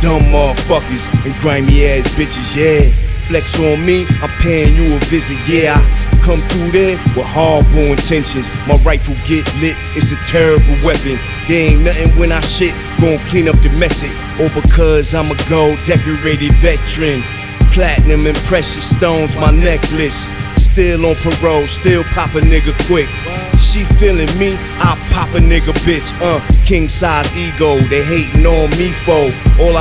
dumb motherfuckers and grimy ass bitches, yeah. Flex on me, I'm paying you a visit, yeah. I come through there with horrible intentions. My rifle get lit, it's a terrible weapon. There ain't nothing when I shit, gon' clean up the message. Or because I'm a gold decorated veteran. Platinum and precious stones, my necklace. Still on parole, still pop a nigga quick. She feeling me, I pop a nigga bitch. King size ego, they hating on me for all I